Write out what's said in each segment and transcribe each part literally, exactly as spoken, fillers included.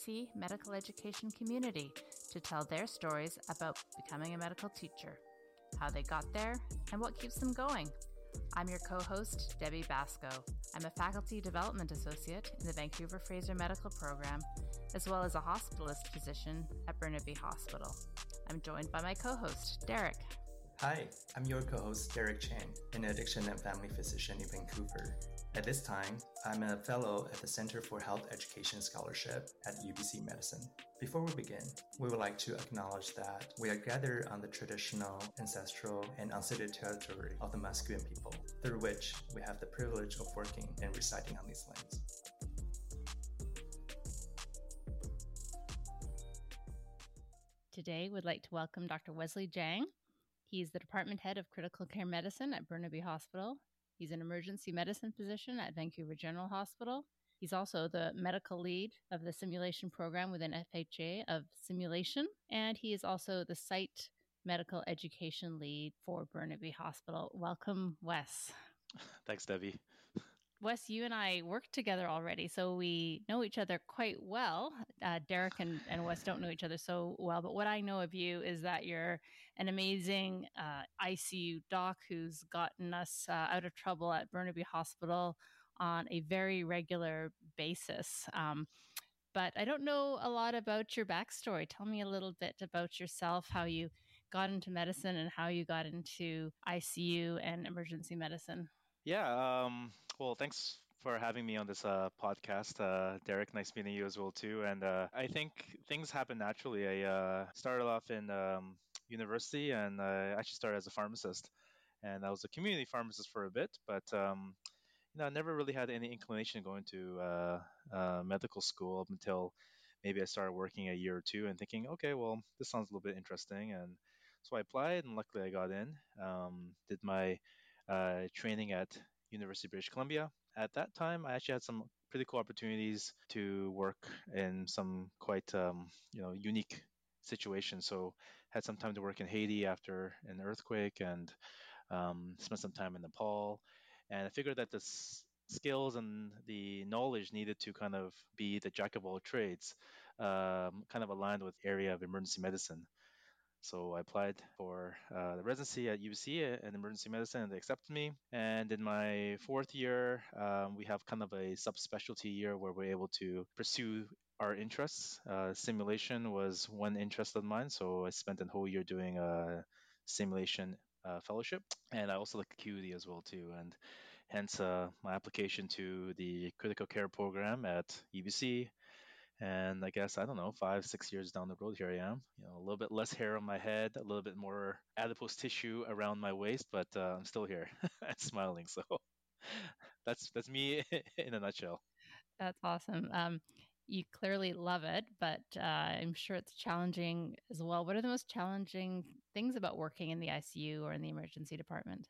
C medical education community to tell their stories about becoming a medical teacher, how they got there, and what keeps them going. I'm your co-host, Debbie Basco. I'm a faculty development associate in the Vancouver Fraser Medical Program, as well as a hospitalist physician at Burnaby Hospital. I'm joined by my co-host, Derek. Hi, I'm your co-host, Derek Chang, an addiction and family physician in Vancouver. At this time, I'm a fellow at the Center for Health Education Scholarship at U B C Medicine. Before we begin, we would like to acknowledge that we are gathered on the traditional, ancestral, and unceded territory of the Musqueam people, through which we have the privilege of working and residing on these lands. Today, we'd like to welcome Doctor Wesley Jiang. He's the Department Head of Critical Care Medicine at Burnaby Hospital. He's an emergency medicine physician at Vancouver General Hospital. He's also the medical lead of the simulation program within F H A of simulation. And he is also the site medical education lead for Burnaby Hospital. Welcome, Wes. Thanks, Debbie. Wes, you and I worked together already, so we know each other quite well. Uh, Derek and, and Wes don't know each other so well, but what I know of you is that you're an amazing uh, I C U doc who's gotten us uh, out of trouble at Burnaby Hospital on a very regular basis. Um, but I don't know a lot about your backstory. Tell me a little bit about yourself, how you got into medicine and how you got into I C U and emergency medicine. Yeah, um, well, thanks for having me on this uh, podcast, uh, Derek. Nice meeting you as well, too. And uh, I think things happen naturally. I uh, started off in um, university, and I actually started as a pharmacist. And I was a community pharmacist for a bit, but um, you know, I never really had any inclination going to uh, uh, medical school up until maybe I started working a year or two and thinking, okay, well, this sounds a little bit interesting. And so I applied, and luckily I got in. Um, did my uh, training at University of British Columbia. At that time, I actually had some pretty cool opportunities to work in some quite um, you know unique situations. So had some time to work in Haiti after an earthquake, and um, spent some time in Nepal. And I figured that the s- skills and the knowledge needed to kind of be the jack of all trades um, kind of aligned with the area of emergency medicine. So I applied for uh, the residency at U B C in emergency medicine, and they accepted me. And in my fourth year, um, we have kind of a subspecialty year where we're able to pursue our interests. Uh, simulation was one interest of mine, so I spent a whole year doing a simulation uh, fellowship. And I also like acuity as well too, and hence uh, my application to the critical care program at U B C. And I guess, I don't know, five, six years down the road, here I am. You know, a little bit less hair on my head, a little bit more adipose tissue around my waist, but uh, I'm still here and smiling. So that's that's me in a nutshell. That's awesome. Um, you clearly love it, but uh, I'm sure it's challenging as well. What are the most challenging things about working in the I C U or in the emergency department?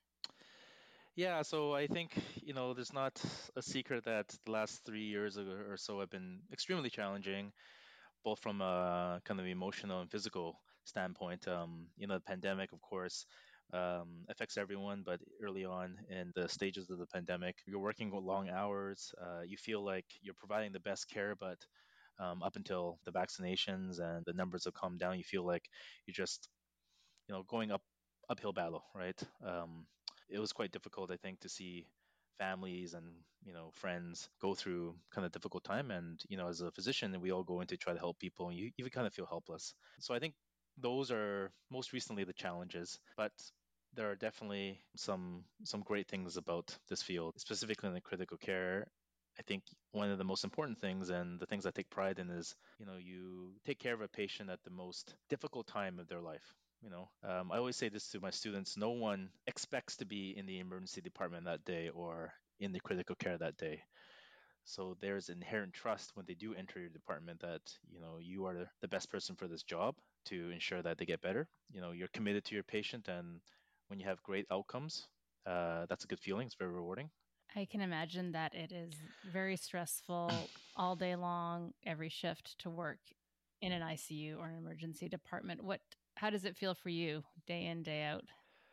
Yeah, so I think, you know, there's not a secret that the last three years or so have been extremely challenging, both from a kind of emotional and physical standpoint. Um, you know, the pandemic, of course, um, affects everyone, but early on in the stages of the pandemic, you're working with long hours. Uh, you feel like you're providing the best care, but um, up until the vaccinations and the numbers have calmed down, you feel like you're just, you know, going up uphill battle, right? Um, it was quite difficult, I think, to see families and you know friends go through kind of difficult time, and you know as a physician we all go in to try to help people, and you even kind of feel helpless. So I think those are most recently the challenges, but there are definitely some some great things about this field, specifically in the critical care. I think one of the most important things, and the things I take pride in, is you know you take care of a patient at the most difficult time of their life. You know, um, I always say this to my students: no one expects to be in the emergency department that day or in the critical care that day. So there's inherent trust when they do enter your department that you know you are the best person for this job to ensure that they get better. You know, you're committed to your patient, and when you have great outcomes, uh, that's a good feeling. It's very rewarding. I can imagine that it is very stressful all day long, every shift to work in an I C U or an emergency department. What, how does it feel for you day in, day out?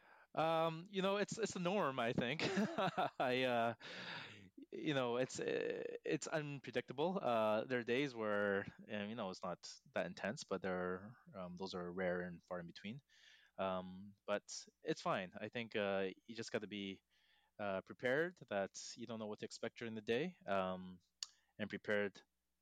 Um, you know, it's it's the norm, I think. I, uh, you know, it's it's unpredictable. Uh, there are days where, um, you know, it's not that intense, but there are, um, those are rare and far in between. Um, but it's fine. I think uh, you just got to be uh, prepared that you don't know what to expect during the day, um, and prepared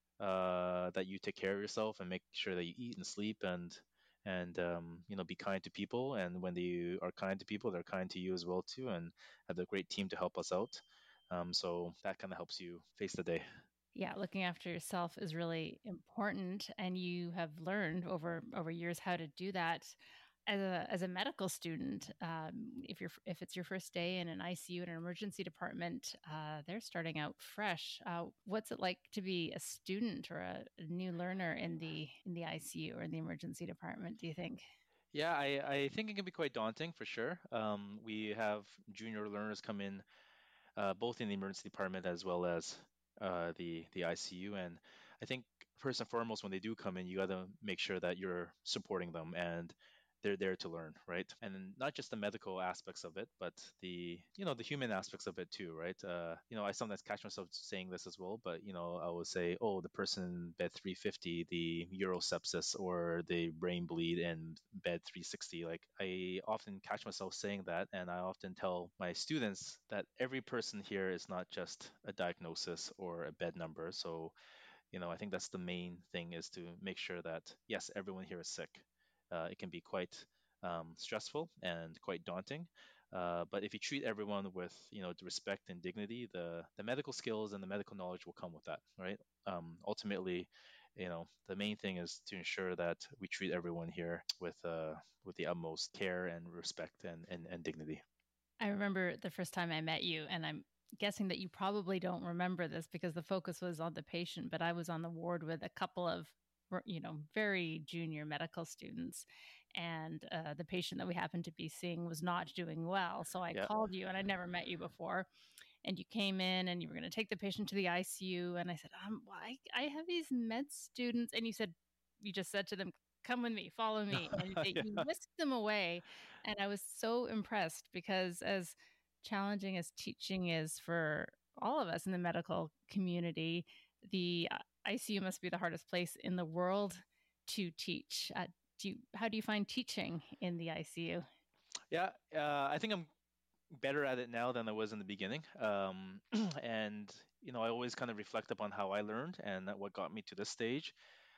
uh, that you take care of yourself and make sure that you eat and sleep and and um, you know, be kind to people. And when you are kind to people, they're kind to you as well too, and have a great team to help us out. Um, so that kind of helps you face the day. Yeah, looking after yourself is really important, and you have learned over over years how to do that. As a as a medical student, um, if you're if it's your first day in an I C U in an emergency department, uh, they're starting out fresh. Uh, what's it like to be a student or a, a new learner in the in the I C U or in the emergency department? Do you think? Yeah, I, I think it can be quite daunting for sure. Um, we have junior learners come in, uh, both in the emergency department as well as uh, the the I C U. And I think first and foremost, when they do come in, you got to make sure that you're supporting them and they're there to learn, right? And not just the medical aspects of it, but the, you know, the human aspects of it too, right? Uh, you know, I sometimes catch myself saying this as well, but you know, I will say, oh, the person in bed three fifty, the urosepsis or the brain bleed in bed three sixty. Like I often catch myself saying that, and I often tell my students that every person here is not just a diagnosis or a bed number. So you know, I think that's the main thing, is to make sure that yes, everyone here is sick. Uh, it can be quite um, stressful and quite daunting. Uh, but if you treat everyone with, you know, the respect and dignity, the the medical skills and the medical knowledge will come with that, right? Um, ultimately, you know, the main thing is to ensure that we treat everyone here with uh, with the utmost care and respect and, and, and dignity. I remember the first time I met you, and I'm guessing that you probably don't remember this because the focus was on the patient, but I was on the ward with a couple of, you know, very junior medical students. And uh, the patient that we happened to be seeing was not doing well. So I Yeah. called you, and I never met you before. And you came in and you were going to take the patient to the I C U. And I said, um, well, I, I have these med students. And you said, you just said to them, come with me, follow me. And they, you Yeah. whisked them away. And I was so impressed because, as challenging as teaching is for all of us in the medical community, the uh, I C U must be the hardest place in the world to teach. Uh, do you, how do you find teaching in the I C U? Yeah, uh, I think I'm better at it now than I was in the beginning. Um, and you know, I always kind of reflect upon how I learned and what got me to this stage.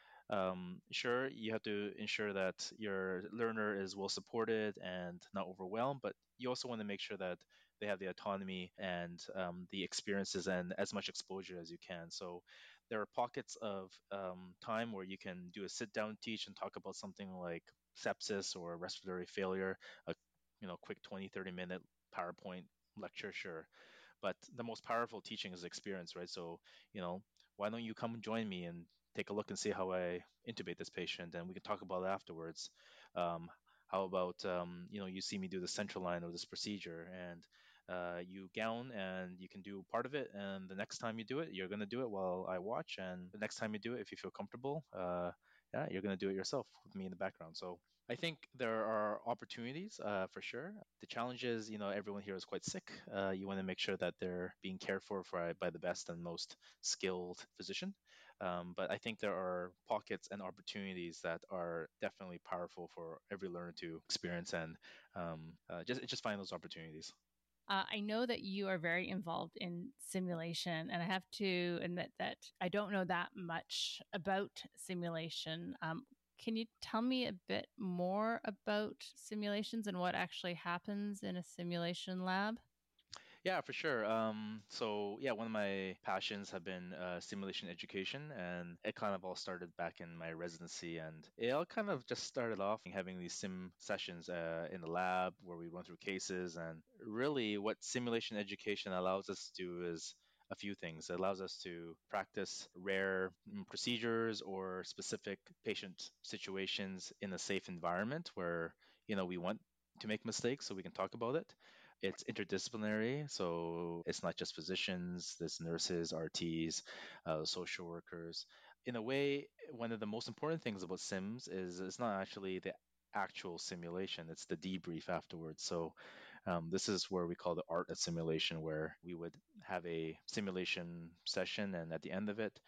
Um, sure, you have to ensure that your learner is well supported and not overwhelmed, but you also want to make sure that they have the autonomy and um, the experiences and as much exposure as you can. So there are pockets of um, time where you can do a sit down teach and talk about something like sepsis or respiratory failure, a you know quick twenty thirty minute PowerPoint lecture, sure. But the most powerful teaching is experience, right? So, you know, why don't you come and join me and take a look and see how I intubate this patient, and we can talk about it afterwards. Um, how about um, you know, you see me do the central line of this procedure, and uh, you gown and you can do part of it, and the next time you do it, you're going to do it while I watch, and the next time you do it, if you feel comfortable, uh, yeah, you're going to do it yourself with me in the background. So I think there are opportunities, uh, for sure. The challenge is, you know, everyone here is quite sick. Uh, you want to make sure that they're being cared for, for by the best and most skilled physician. Um, but I think there are pockets and opportunities that are definitely powerful for every learner to experience, and um, uh, just just find those opportunities. Uh, I know that you are very involved in simulation, and I have to admit that I don't know that much about simulation. Um, can you tell me a bit more about simulations and what actually happens in a simulation lab? Yeah, for sure. Um, so yeah, one of my passions have been uh, simulation education, and it kind of all started back in my residency, and it all kind of just started off having these sim sessions uh, in the lab where we run through cases, and really what simulation education allows us to do is a few things. It allows us to practice rare mm, procedures or specific patient situations in a safe environment where, you know, we want to make mistakes so we can talk about it. It's interdisciplinary, so it's not just physicians, there's nurses, R Ts, uh, social workers. In a way, one of the most important things about sims is it's not actually the actual simulation, it's the debrief afterwards. So um, this is where we call the art of simulation, where we would have a simulation session, and at the end of it,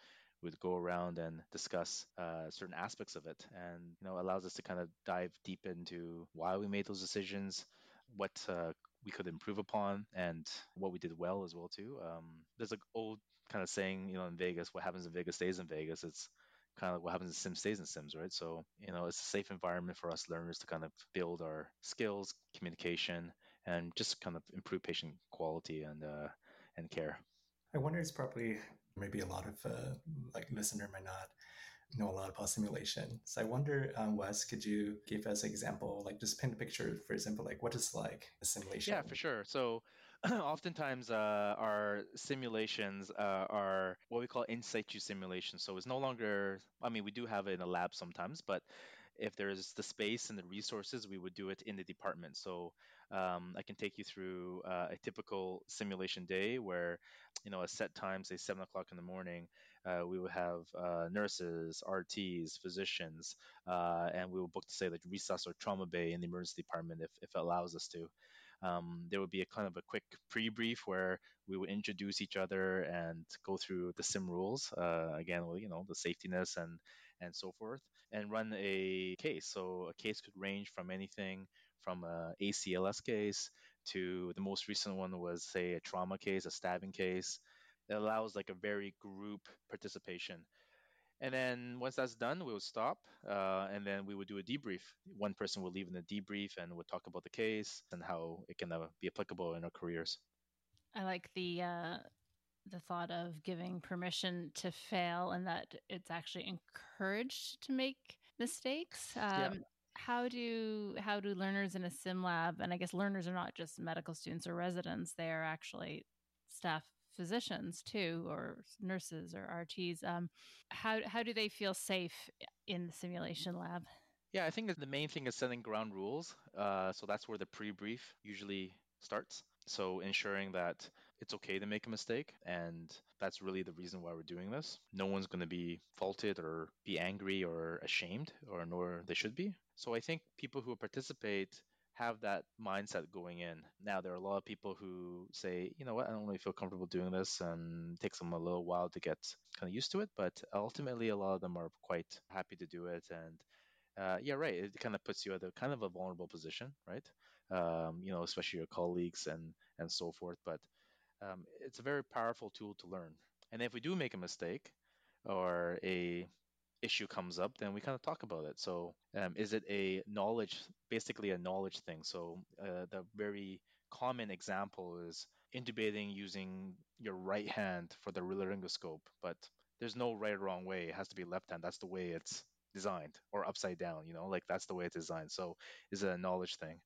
we'd go around and discuss uh, certain aspects of it, and you know allows us to kind of dive deep into why we made those decisions, what uh, we could improve upon, and what we did well as well too. Um, there's an old kind of saying, you know, in Vegas, what happens in Vegas stays in Vegas. It's kind of what happens in Sims stays in Sims, right? So, you know, it's a safe environment for us learners to kind of build our skills, communication, and just kind of improve patient quality and uh, and care. I wonder it's probably maybe a lot of uh, like listener might not know a lot about simulation. So I wonder, um, Wes, could you give us an example, like just paint a picture, for example, like what is like a simulation? Yeah, for sure. So oftentimes uh, our simulations uh, are what we call in situ simulations. So it's no longer, I mean, we do have it in a lab sometimes, but if there's the space and the resources, we would do it in the department. So um, I can take you through uh, a typical simulation day where, you know, a set time, say seven o'clock in the morning, uh, we would have uh, nurses, R Ts, physicians, uh, and we will book to say like resus or trauma bay in the emergency department if, if it allows us to. Um, there would be a kind of a quick pre-brief where we would introduce each other and go through the sim rules, uh, again, well, you know, the safetiness and and so forth, and run a case. So a case could range from anything from a A C L S case to the most recent one was, say, a trauma case, a stabbing case. It allows like a very group participation. And then once that's done, we would stop, uh, and then we would do a debrief. One person would leave in a debrief and would talk about the case and how it can uh, be applicable in our careers. I like the uh, the thought of giving permission to fail and that it's actually encouraged to make mistakes. Yeah. Um, how do how do learners in a sim lab, and I guess learners are not just medical students or residents, they are actually staff physicians too, or nurses or R Ts. Um, how how do they feel safe in the simulation lab? Yeah, I think that the main thing is setting ground rules. Uh, so that's where the pre-brief usually starts. So ensuring that it's okay to make a mistake, and that's really the reason why we're doing this. No one's going to be faulted or be angry or ashamed, or nor they should be. So I think people who participate have that mindset going in. Now there are a lot of people who say, you know what, I don't really feel comfortable doing this, and it takes them a little while to get kind of used to it. But ultimately, a lot of them are quite happy to do it, and uh, yeah, right. It kind of puts you at a kind of a vulnerable position, right? Um, you know, especially your colleagues and and so forth. But um, it's a very powerful tool to learn. And if we do make a mistake or a issue comes up, then we kind of talk about it. So, um, is it a knowledge, basically a knowledge thing? So, uh, the very common example is intubating using your right hand for the laryngoscope, but there's no right or wrong way. It has to be left hand. That's the way it's designed, or upside down, you know, like that's the way it's designed. So, is it a knowledge thing?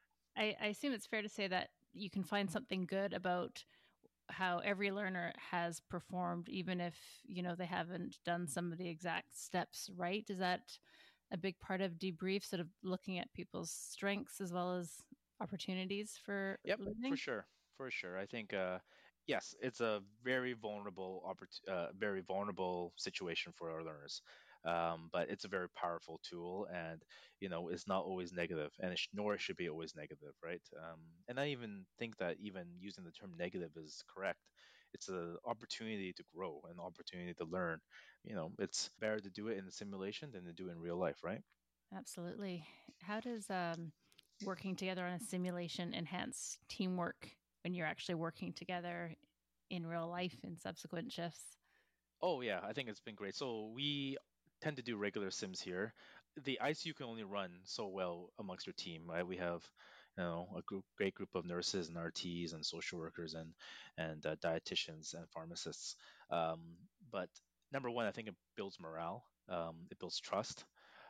I, I assume it's fair to say that you can find something good about how every learner has performed, even if you know they haven't done some of the exact steps right. Is that a big part of debrief, sort of looking at people's strengths as well as opportunities for Yep, for learning? sure, for sure. I think uh, yes, it's a very vulnerable opport- uh, very vulnerable situation for our learners, um, but it's a very powerful tool, and you know, it's not always negative, and it sh- nor it should be always negative, right? Um, and I even think that even using the term negative is correct. It's an opportunity to grow, an opportunity to learn. You know, it's better to do it in the simulation than to do it in real life, right? Absolutely. How does um, working together on a simulation enhance teamwork when you're actually working together in real life in subsequent shifts? Oh yeah, I think it's been great. So we tend to do regular sims here. The I C U can only run so well amongst your team, right? We have, you know, a group, great group of nurses and R Ts and social workers and and uh, dietitians and pharmacists. Um, but number one, I think it builds morale. Um, it builds trust,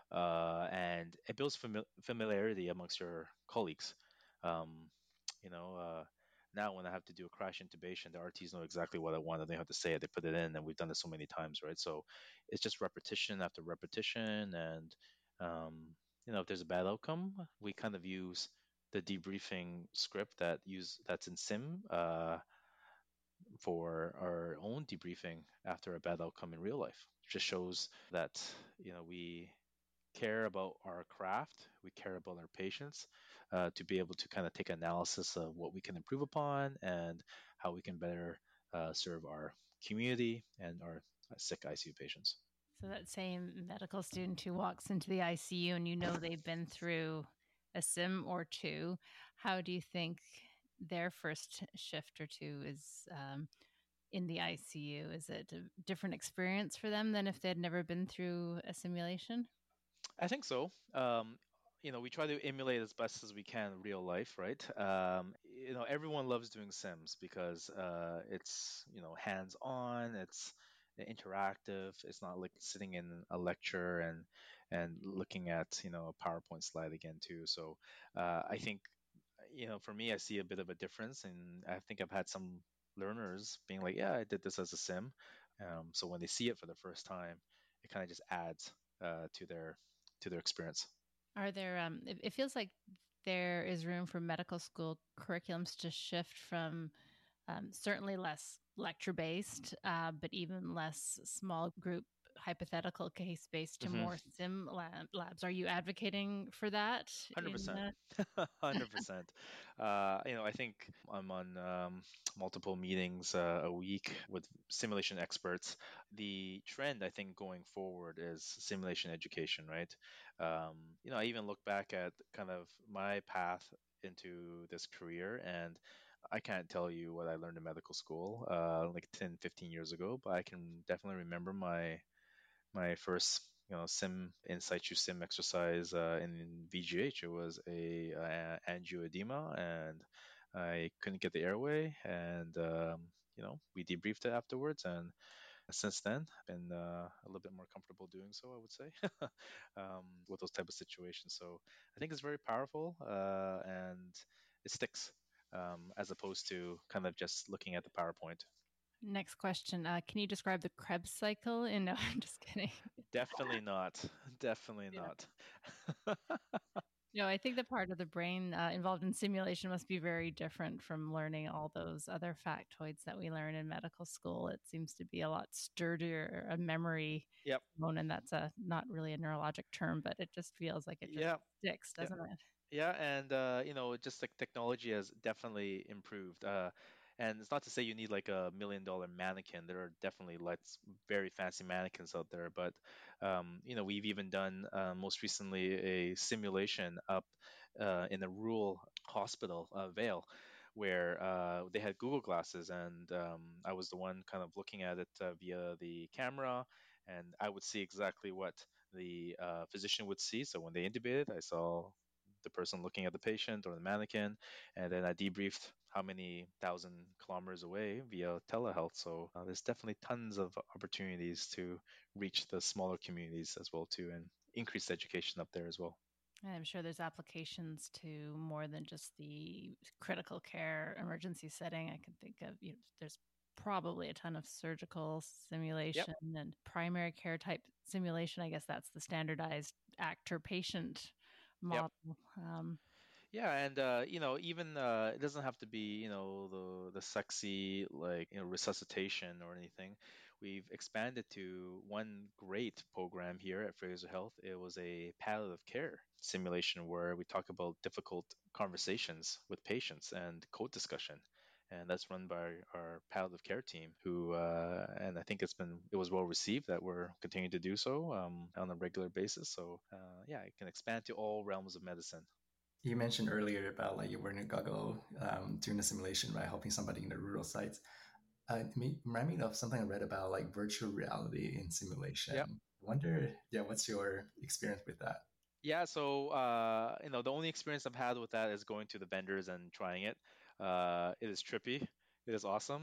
uh, and it builds fami- familiarity amongst your colleagues. Um, you know, uh, now when I have to do a crash intubation, the R Ts know exactly what I want, and they have to say it. They put it in, and we've done this so many times, right? So it's just repetition after repetition, and um, you know, if there's a bad outcome, we kind of use the debriefing script that use that's in Sim uh, for our own debriefing after a bad outcome in real life. Just shows that you know we care about our craft, we care about our patients, uh, to be able to kind of take analysis of what we can improve upon and how we can better uh, serve our community and our sick I C U patients. So that same medical student who walks into the I C U and you know they've been through a sim or two, how do you think their first shift or two is um, in the I C U? Is it a different experience for them than if they'd never been through a simulation? I think so. Um, you know, we try to emulate as best as we can real life, right? Um, you know, everyone loves doing Sims because uh, it's, you know, hands-on, it's interactive. It's not like sitting in a lecture and and looking at, you know, a PowerPoint slide again too. So uh, I think, you know, for me, I see a bit of a difference, and I think I've had some learners being like, "Yeah, I did this as a sim." Um, so when they see it for the first time, it kind of just adds uh, to their to their experience. Are there, um, it, it feels like there is room for medical school curriculums to shift from um, certainly less lecture based, uh, but even less small group hypothetical case based to hmm more sim lab, labs. Are you advocating for that? Hundred In percent, uh, hundred percent. Uh, You know, I think I'm on um, multiple meetings uh, a week with simulation experts. The trend, I think, going forward is simulation education, right? Um, you know, I even look back at kind of my path into this career, and I can't tell you what I learned in medical school, uh, like ten, fifteen years ago, but I can definitely remember my my first you know sim in situ sim exercise uh, in V G H. It was a uh, angioedema, and I couldn't get the airway, and um, you know we debriefed it afterwards, and since then been uh, a little bit more comfortable doing so, I would say, um, with those type of situations. So I think it's very powerful, uh, and it sticks, um, as opposed to kind of just looking at the PowerPoint. Next question. Uh, can you describe the Krebs cycle? In, no, I'm just kidding. Definitely not. Definitely Yeah. not. No, I think the part of the brain uh, involved in simulation must be very different from learning all those other factoids that we learn in medical school. It seems to be a lot sturdier, a memory Yep. component. That's a not really a neurologic term, but it just feels like it just Yeah. sticks, Yeah. doesn't it? Yeah, and uh, you know, just like technology has definitely improved. Uh, and it's not to say you need like a million dollar mannequin. There are definitely lots very fancy mannequins out there, but um, you know, we've even done uh, most recently a simulation up uh, in a rural hospital, uh, Vale, where uh, they had Google glasses, and um, I was the one kind of looking at it uh, via the camera, and I would see exactly what the uh, physician would see. So when they intubated, I saw the person looking at the patient or the mannequin, and then I debriefed how many thousand kilometers away via telehealth. So uh, there's definitely tons of opportunities to reach the smaller communities as well too, and increase education up there as well. And I'm sure there's applications to more than just the critical care emergency setting. I can think of, you know, there's probably a ton of surgical Yep. simulation and primary care type simulation. I guess that's the standardized actor patient Yep. model. Um, Yeah, and uh, you know, even uh, it doesn't have to be, you know, the the sexy like, you know, resuscitation or anything. We've expanded to one great program here at Fraser Health. It was a palliative care simulation where we talk about difficult conversations with patients and code discussion. And that's run by our palliative care team, who, uh, and I think it's been, it was well received that we're continuing to do so um, on a regular basis. So, uh, yeah, it can expand to all realms of medicine. You mentioned earlier about like you're wearing a goggle um, doing a simulation, right? Helping somebody in the rural sites. Uh, it may- remind me of something I read about like virtual reality in simulation. Yeah. I wonder, yeah, what's your experience with that? Yeah, so uh, you know, the only experience I've had with that is going to the vendors and trying it. Uh, it is trippy. It is awesome.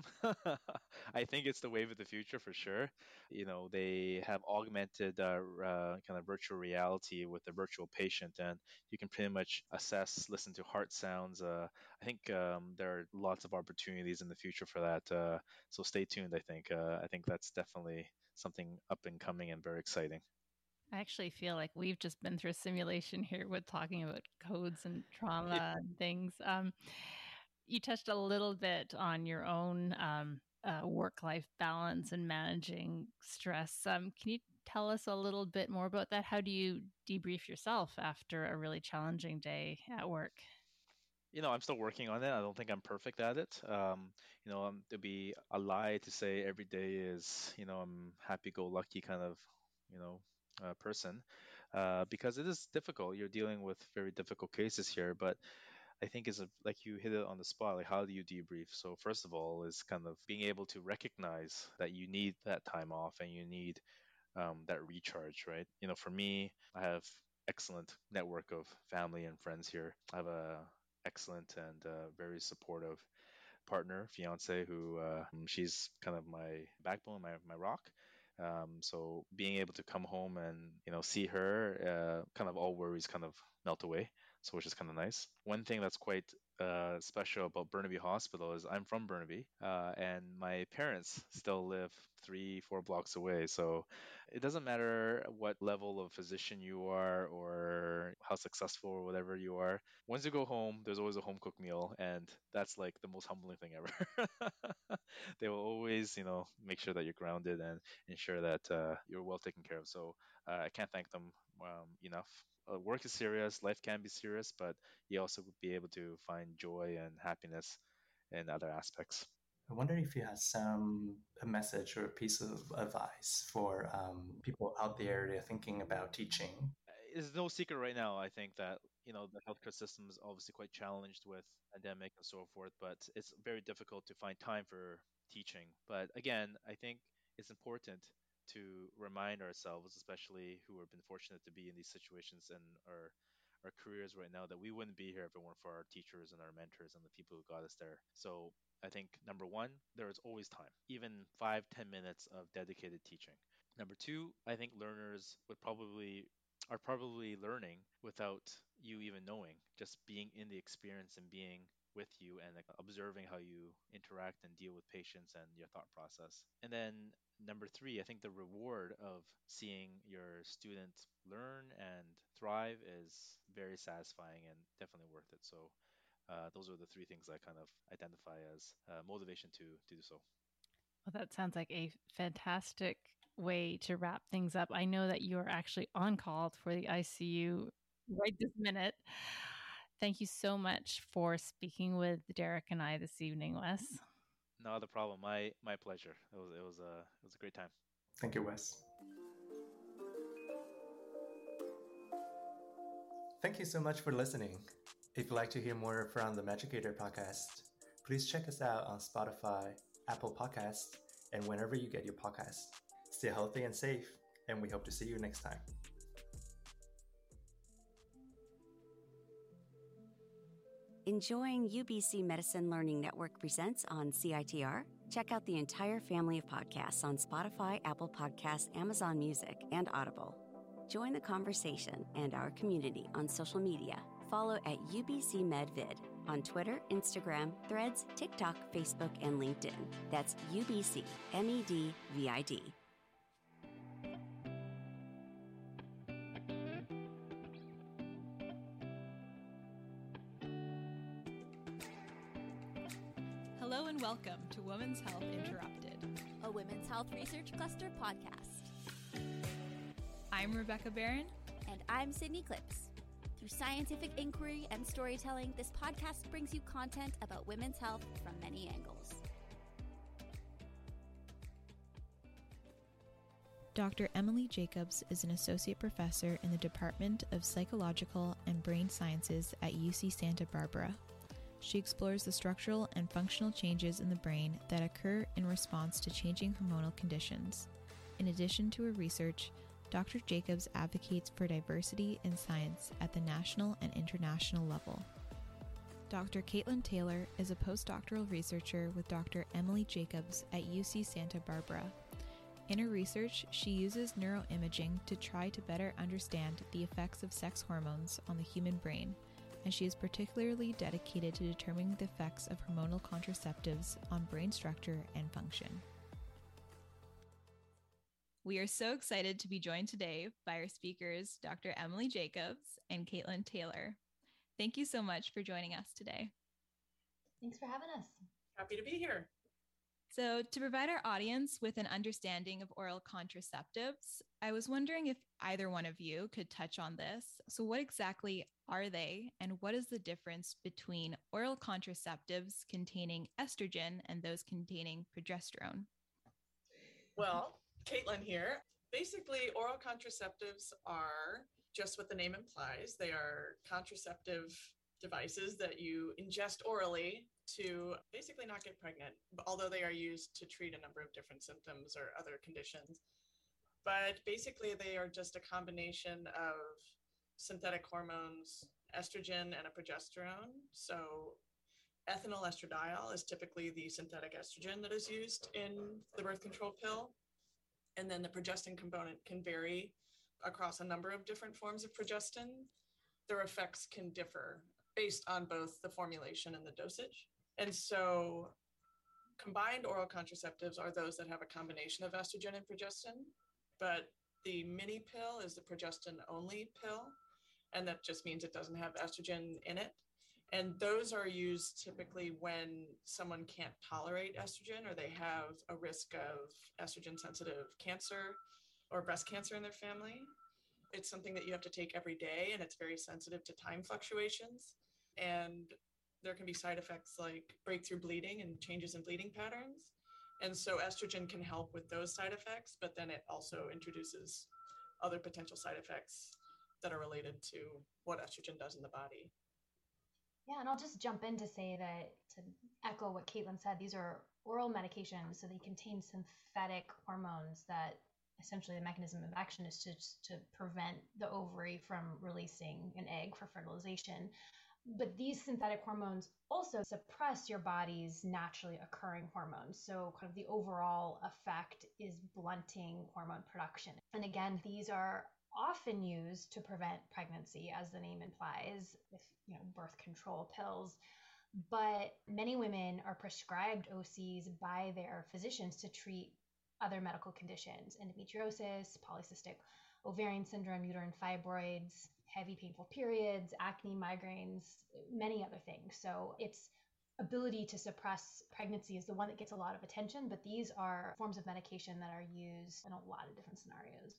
I think it's the wave of the future for sure. You know, they have augmented uh, uh, kind of virtual reality with the virtual patient, and you can pretty much assess, listen to heart sounds. Uh, I think um, there are lots of opportunities in the future for that. Uh, so stay tuned. I think uh, I think that's definitely something up and coming and very exciting. I actually feel like we've just been through a simulation here with talking about codes and Yeah. trauma and things. Um, you touched a little bit on your own um, uh, work life balance and managing stress. Um, can you tell us a little bit more about that? How do you debrief yourself after a really challenging day at work? you know, I'm still working on it. I don't think I'm perfect at it. Um, you know, um, to be a lie to say every day is, you know, I'm happy-go-lucky kind of, you know, uh, person, uh, because it is difficult. You're dealing with very difficult cases here, but I think is a, like you hit it on the spot. Like, how do you debrief? So first of all, is kind of being able to recognize that you need that time off and you need um, that recharge, right? You know, for me, I have excellent network of family and friends here. I have a excellent and uh, very supportive partner, fiance, who uh, she's kind of my backbone, my my rock. Um, so being able to come home and you know see her, uh, kind of all worries kind of melt away. So which is kind of nice. One thing that's quite uh, special about Burnaby Hospital is I'm from Burnaby, uh, and my parents still live three, four blocks away. So it doesn't matter what level of physician you are or how successful or whatever you are, once you go home, there's always a home cooked meal, and that's like the most humbling thing ever. They will always, you know, make sure that you're grounded and ensure that uh, you're well taken care of. So uh, I can't thank them um, enough. Uh, work is serious, life can be serious, but you also would be able to find joy and happiness in other aspects. I wonder if you had some a message or a piece of advice for um, people out there that are thinking about teaching. It's no secret right now. I think that you know the healthcare system is obviously quite challenged with pandemic and so forth, but it's very difficult to find time for teaching. But again, I think it's important to remind ourselves, especially who have been fortunate to be in these situations and our our careers right now, that we wouldn't be here if it weren't for our teachers and our mentors and the people who got us there. So I think number one, there is always time, even five, ten minutes of dedicated teaching. Number two, I think learners would probably are probably learning without you even knowing, just being in the experience and being with you and like, observing how you interact and deal with patients and your thought process. And then number three, I think the reward of seeing your student learn and thrive is very satisfying and definitely worth it. So uh, those are the three things I kind of identify as uh, motivation to to do so. Well, that sounds like a fantastic way to wrap things up. I know that you're actually on call for the I C U right this minute. Thank you so much for speaking with Derek and I this evening, Wes. No other problem. My my pleasure. It was it was a it was a great time. Thank you, Wes. Thank you so much for listening. If you'd like to hear more from the Magicator podcast, please check us out on Spotify, Apple Podcasts, and whenever you get your podcasts. Stay healthy and safe, and we hope to see you next time. Enjoying U B C Medicine Learning Network presents on C I T R? Check out the entire family of podcasts on Spotify, Apple Podcasts, Amazon Music, and Audible. Join the conversation and our community on social media. Follow at U B C MedVid on Twitter, Instagram, Threads, TikTok, Facebook, and LinkedIn. That's U B C M E D V I D. Hello and welcome to Women's Health Interrupted, a Women's Health Research Cluster podcast. I'm Rebecca Barron. And I'm Sydney Clips. Through scientific inquiry and storytelling, this podcast brings you content about women's health from many angles. Doctor Emily Jacobs is an associate professor in the Department of Psychological and Brain Sciences at U C Santa Barbara. She explores the structural and functional changes in the brain that occur in response to changing hormonal conditions. In addition to her research, Doctor Jacobs advocates for diversity in science at the national and international level. Doctor Caitlin Taylor is a postdoctoral researcher with Doctor Emily Jacobs at U C Santa Barbara. In her research, she uses neuroimaging to try to better understand the effects of sex hormones on the human brain, and she is particularly dedicated to determining the effects of hormonal contraceptives on brain structure and function. We are so excited to be joined today by our speakers, Doctor Emily Jacobs and Caitlin Taylor. Thank you so much for joining us today. Thanks for having us. Happy to be here. So, to provide our audience with an understanding of oral contraceptives, I was wondering if either one of you could touch on this. So, what exactly are they, and what is the difference between oral contraceptives containing estrogen and those containing progesterone? Well, Caitlin here. Basically, oral contraceptives are just what the name implies. They are contraceptive devices that you ingest orally to basically not get pregnant, although they are used to treat a number of different symptoms or other conditions. But basically, they are just a combination of synthetic hormones, estrogen, and a progesterone. So, ethinyl estradiol is typically the synthetic estrogen that is used in the birth control pill. And then the progestin component can vary across a number of different forms of progestin. Their effects can differ based on both the formulation and the dosage. And so combined oral contraceptives are those that have a combination of estrogen and progestin, but the mini pill is the progestin only pill. And that just means it doesn't have estrogen in it. And those are used typically when someone can't tolerate estrogen or they have a risk of estrogen sensitive cancer or breast cancer in their family. It's something that you have to take every day, and it's very sensitive to time fluctuations. And there can be side effects like breakthrough bleeding and changes in bleeding patterns. And so estrogen can help with those side effects, but then it also introduces other potential side effects that are related to what estrogen does in the body. Yeah, and I'll just jump in to say that, to echo what Caitlin said, these are oral medications, so they contain synthetic hormones that essentially the mechanism of action is to, to prevent the ovary from releasing an egg for fertilization. But these synthetic hormones also suppress your body's naturally occurring hormones. So kind of the overall effect is blunting hormone production. And again, these are often used to prevent pregnancy, as the name implies, with you know birth control pills. But many women are prescribed O Cs by their physicians to treat other medical conditions: endometriosis, polycystic ovarian syndrome, uterine fibroids, heavy painful periods, acne, migraines, many other things. So its ability to suppress pregnancy is the one that gets a lot of attention, but these are forms of medication that are used in a lot of different scenarios.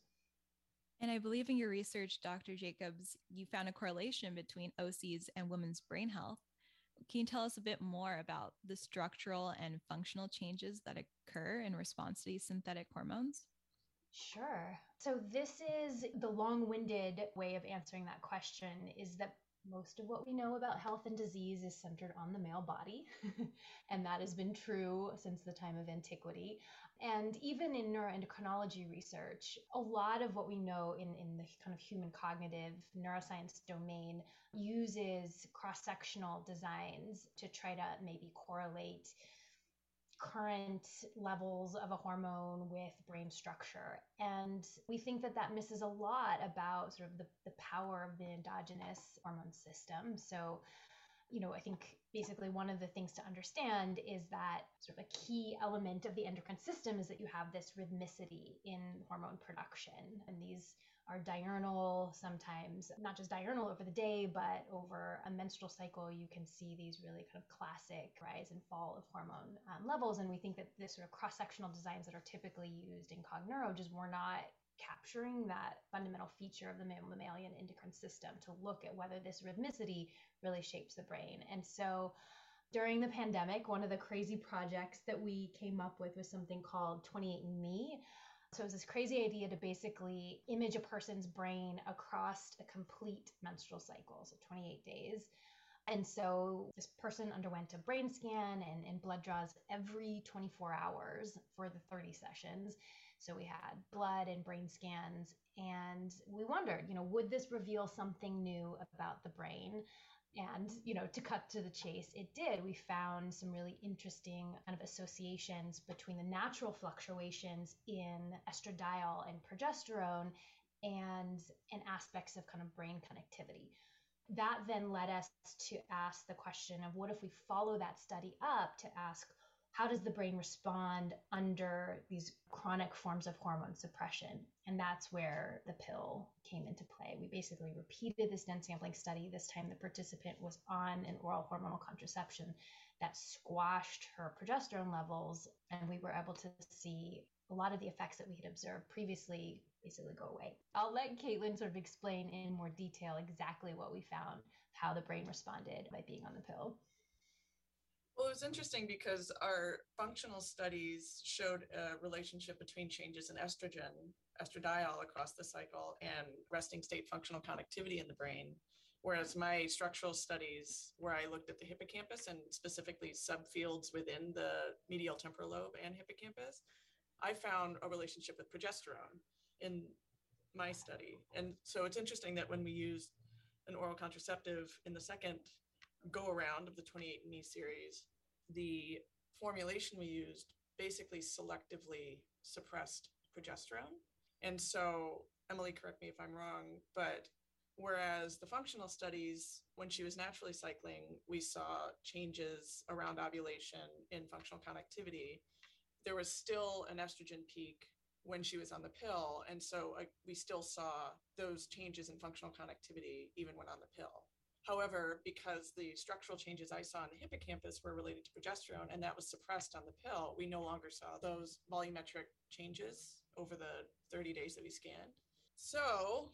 And I believe in your research, Doctor Jacobs, you found a correlation between O Cs and women's brain health. Can you tell us a bit more about the structural and functional changes that occur in response to these synthetic hormones? Sure. So this is the long-winded way of answering that question, is that most of what we know about health and disease is centered on the male body. And that has been true since the time of antiquity. And even in neuroendocrinology research, a lot of what we know in, in the kind of human cognitive neuroscience domain uses cross-sectional designs to try to maybe correlate current levels of a hormone with brain structure. And we think that that misses a lot about sort of the, the power of the endogenous hormone system. So, you know, I think basically one of the things to understand is that sort of a key element of the endocrine system is that you have this rhythmicity in hormone production. And these are diurnal, sometimes not just diurnal over the day, but over a menstrual cycle, you can see these really kind of classic rise and fall of hormone um, levels. And we think that this sort of cross-sectional designs that are typically used in cogneuro just were not capturing that fundamental feature of the mammalian endocrine system to look at whether this rhythmicity really shapes the brain. And so during the pandemic, one of the crazy projects that we came up with was something called twenty-eight and me. So it was this crazy idea to basically image a person's brain across a complete menstrual cycle, so twenty-eight days. And so this person underwent a brain scan and, and blood draws every twenty-four hours for the thirty sessions. So we had blood and brain scans, and we wondered, you know, would this reveal something new about the brain? And, you know, to cut to the chase, it did. We found some really interesting kind of associations between the natural fluctuations in estradiol and progesterone and, and aspects of kind of brain connectivity. That then led us to ask the question of what if we follow that study up to ask, how does the brain respond under these chronic forms of hormone suppression? And that's where the pill came into play. We basically repeated this dense sampling study. This time the participant was on an oral hormonal contraception that squashed her progesterone levels, and we were able to see a lot of the effects that we had observed previously basically go away. I'll let Caitlin sort of explain in more detail exactly what we found, how the brain responded by being on the pill. Well, it was interesting because our functional studies showed a relationship between changes in estrogen, estradiol across the cycle, and resting state functional connectivity in the brain. Whereas my structural studies, where I looked at the hippocampus and specifically subfields within the medial temporal lobe and hippocampus, I found a relationship with progesterone in my study. And so it's interesting that when we used an oral contraceptive in the second go around of the twenty-eight and me series, the formulation we used basically selectively suppressed progesterone. And so, Emily, correct me if I'm wrong, but whereas the functional studies, when she was naturally cycling, we saw changes around ovulation in functional connectivity, there was still an estrogen peak when she was on the pill. And so uh, we still saw those changes in functional connectivity even when on the pill. However, because the structural changes I saw in the hippocampus were related to progesterone and that was suppressed on the pill, we no longer saw those volumetric changes over the thirty days that we scanned. So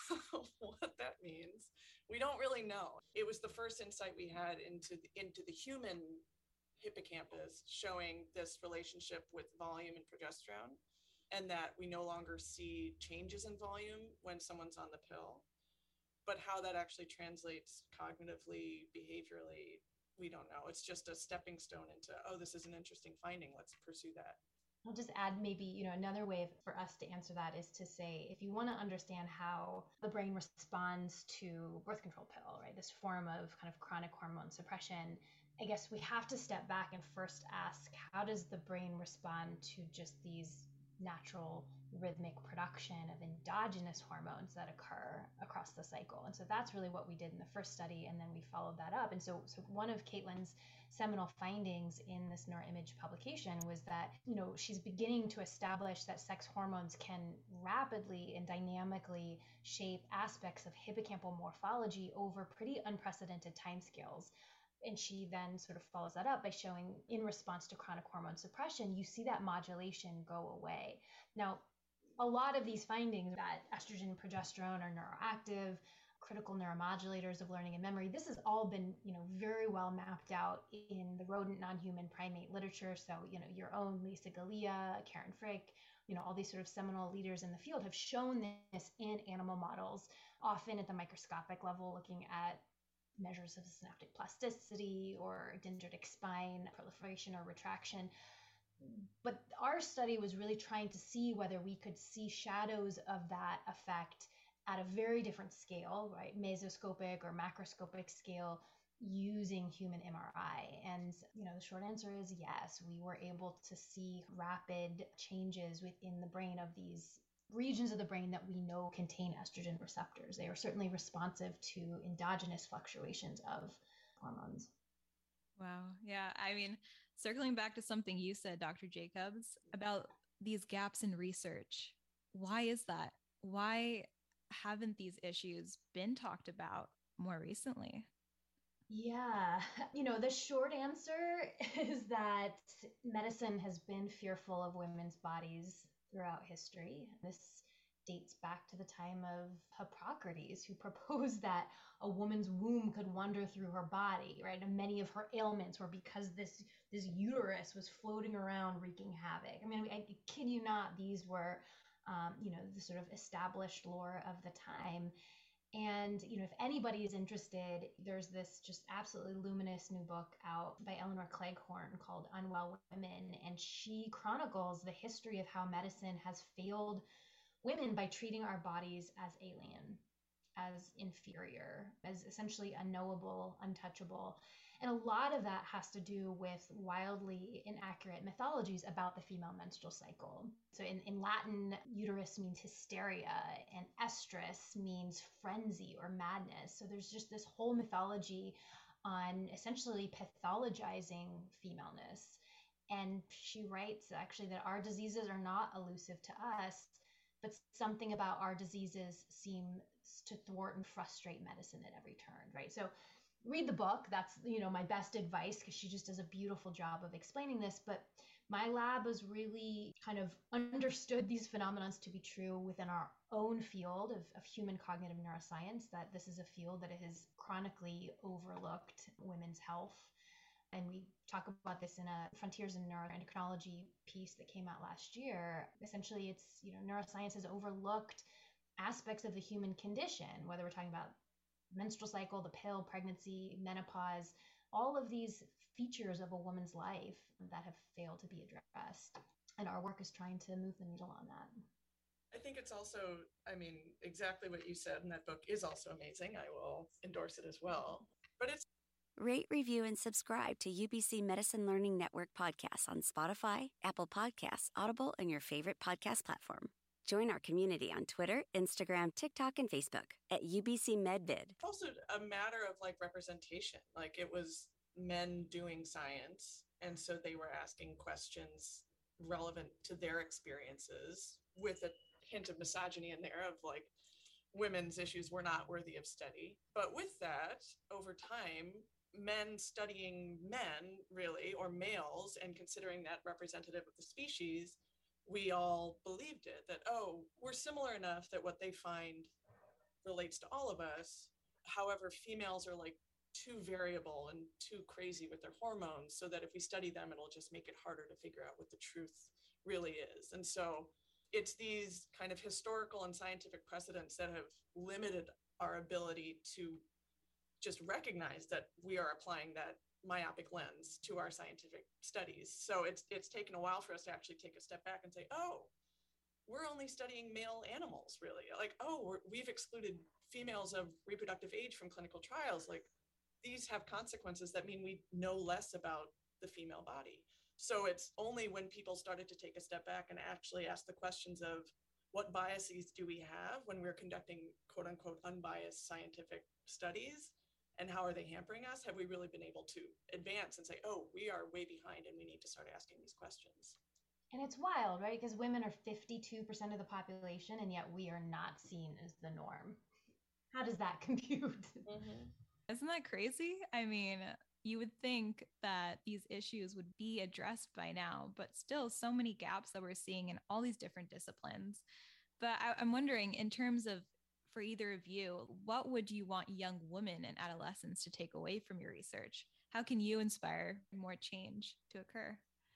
what that means, we don't really know. It was the first insight we had into the, into the human hippocampus showing this relationship with volume and progesterone, and that we no longer see changes in volume when someone's on the pill. But how that actually translates cognitively, behaviorally, we don't know. It's just a stepping stone into, oh, this is an interesting finding. Let's pursue that. I'll just add maybe, you know, another way for us to answer that is to say, if you want to understand how the brain responds to birth control pill, right, this form of kind of chronic hormone suppression, I guess we have to step back and first ask, how does the brain respond to just these natural rhythmic production of endogenous hormones that occur across the cycle? And so that's really what we did in the first study, and then we followed that up. And so, so one of Caitlin's seminal findings in this Neuroimage publication was that, you know, she's beginning to establish that sex hormones can rapidly and dynamically shape aspects of hippocampal morphology over pretty unprecedented timescales. And she then sort of follows that up by showing, in response to chronic hormone suppression, you see that modulation go away. Now, a lot of these findings that estrogen and progesterone are neuroactive, critical neuromodulators of learning and memory, this has all been, you know, very well mapped out in the rodent non-human primate literature. So, you know, your own Lisa Galea, Karen Frick, you know, all these sort of seminal leaders in the field have shown this in animal models, often at the microscopic level, looking at measures of synaptic plasticity or dendritic spine proliferation or retraction. But our study was really trying to see whether we could see shadows of that effect at a very different scale, right? Mesoscopic or macroscopic scale using human M R I. And, you know, the short answer is yes, we were able to see rapid changes within the brain of these regions of the brain that we know contain estrogen receptors. They are certainly responsive to endogenous fluctuations of hormones. Wow. Yeah. I mean, circling back to something you said, Doctor Jacobs, about these gaps in research. Why is that? Why haven't these issues been talked about more recently? Yeah, you know, the short answer is that medicine has been fearful of women's bodies throughout history. This dates back to the time of Hippocrates, who proposed that a woman's womb could wander through her body, right? And many of her ailments were because this this uterus was floating around wreaking havoc. I mean, I, I kid you not, these were, um, you know, the sort of established lore of the time. And, you know, if anybody is interested, there's this just absolutely luminous new book out by Eleanor Cleghorn called Unwell Women. And she chronicles the history of how medicine has failed women by treating our bodies as alien, as inferior, as essentially unknowable, untouchable. And a lot of that has to do with wildly inaccurate mythologies about the female menstrual cycle. So in, in Latin, uterus means hysteria, and estrus means frenzy or madness. So there's just this whole mythology on essentially pathologizing femaleness. And she writes actually that our diseases are not elusive to us, but something about our diseases seems to thwart and frustrate medicine at every turn, right? So read the book. That's, you know, my best advice, because she just does a beautiful job of explaining this. But my lab has really kind of understood these phenomena to be true within our own field of, of human cognitive neuroscience, that this is a field that has chronically overlooked women's health. And we talk about this in a Frontiers in Neuroendocrinology piece that came out last year. Essentially, it's, you know, neuroscience has overlooked aspects of the human condition, whether we're talking about menstrual cycle, the pill, pregnancy, menopause, all of these features of a woman's life that have failed to be addressed. And our work is trying to move the needle on that. I think it's also, I mean, exactly what you said in that book is also amazing. I will endorse it as well. But it's Rate, review, and subscribe to U B C Medicine Learning Network podcasts on Spotify, Apple Podcasts, Audible, and your favorite podcast platform. Join our community on Twitter, Instagram, TikTok, and Facebook at U B C MedVid. also a matter of like representation. Like it was men doing science, and so they were asking questions relevant to their experiences with a hint of misogyny in there of like women's issues were not worthy of study. But with that, over time, men studying men really, or males, and considering that representative of the species, we all believed it, that, oh, we're similar enough that what they find relates to all of us. However, females are like too variable and too crazy with their hormones, so that if we study them, it'll just make it harder to figure out what the truth really is. And so it's these kind of historical and scientific precedents that have limited our ability to just recognize that we are applying that myopic lens to our scientific studies. So it's it's taken a while for us to actually take a step back and say, oh, we're only studying male animals, really. Like, oh, we're, we've excluded females of reproductive age from clinical trials. Like, these have consequences that mean we know less about the female body. So it's only when people started to take a step back and actually ask the questions of what biases do we have when we're conducting quote unquote unbiased scientific studies, and how are they hampering us? Have we really been able to advance and say, oh, we are way behind and we need to start asking these questions? And it's wild, right? Because women are fifty-two percent of the population, and yet we are not seen as the norm. How does that compute? Mm-hmm. Isn't that crazy? I mean, you would think that these issues would be addressed by now, but still so many gaps that we're seeing in all these different disciplines. But I, I'm wondering, in terms of, for either of you, what would you want young women and adolescents to take away from your research? How can you inspire more change to occur?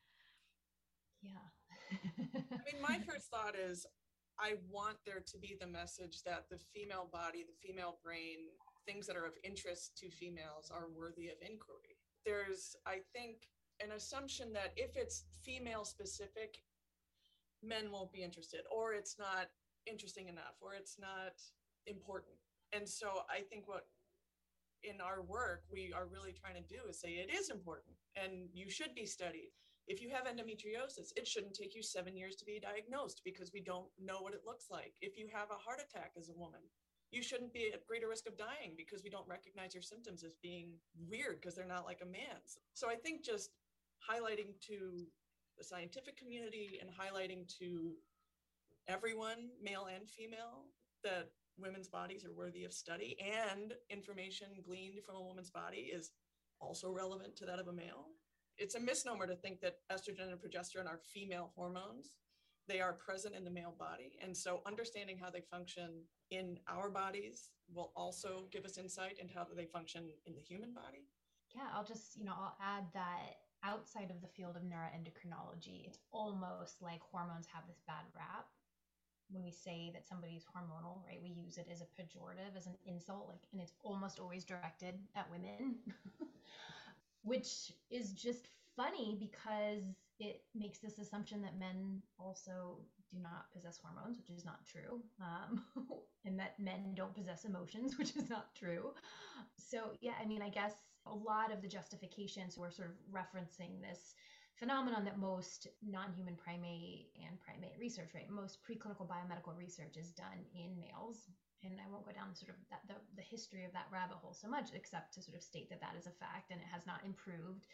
Yeah. I mean, my first thought is I want there to be the message that the female body, the female brain, things that are of interest to females are worthy of inquiry. There's, I think, an assumption that if it's female specific, men won't be interested, or it's not interesting enough, or it's not important. And so I think what in our work we are really trying to do is say it is important and you should be studied. If you have endometriosis, it shouldn't take you seven years to be diagnosed because we don't know what it looks like. If you have a heart attack as a woman, you shouldn't be at greater risk of dying because we don't recognize your symptoms as being weird because they're not like a man's. So I think just highlighting to the scientific community and highlighting to everyone, male and female, that women's bodies are worthy of study, and information gleaned from a woman's body is also relevant to that of a male. It's a misnomer to think that estrogen and progesterone are female hormones. They are present in the male body. And so understanding how they function in our bodies will also give us insight into how they function in the human body. Yeah, I'll just, you know, I'll add that outside of the field of neuroendocrinology, it's almost like hormones have this bad rap. When we say that somebody's hormonal, right, we use it as a pejorative, as an insult, like, and it's almost always directed at women, which is just funny because it makes this assumption that men also do not possess hormones, which is not true, um, and that men don't possess emotions, which is not true. So, yeah, I mean, I guess a lot of the justifications were sort of referencing this phenomenon that most non-human primate and primate research, right? Most preclinical biomedical research is done in males. And I won't go down sort of that, the, the history of that rabbit hole so much, except to sort of state that that is a fact and it has not improved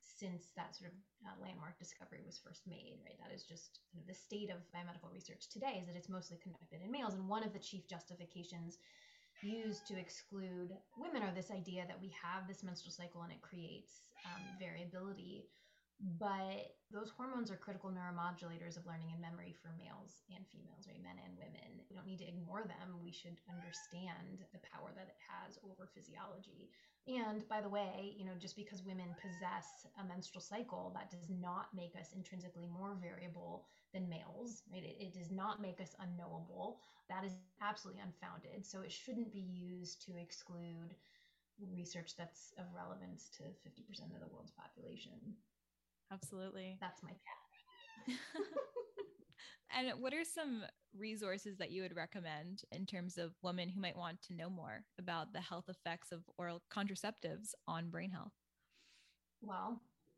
since that sort of uh, landmark discovery was first made, right? That is just kind of the state of biomedical research today, is that it's mostly conducted in males. And one of the chief justifications used to exclude women are this idea that we have this menstrual cycle and it creates um, variability. But those hormones are critical neuromodulators of learning and memory for males and females, right? Men and women. We don't need to ignore them. We should understand the power that it has over physiology. And by the way, you know, just because women possess a menstrual cycle, that does not make us intrinsically more variable than males, right? It, it does not make us unknowable. That is absolutely unfounded. So it shouldn't be used to exclude research that's of relevance to fifty percent of the world's population. Absolutely. That's my path. And what are some resources that you would recommend in terms of women who might want to know more about the health effects of oral contraceptives on brain health? Well,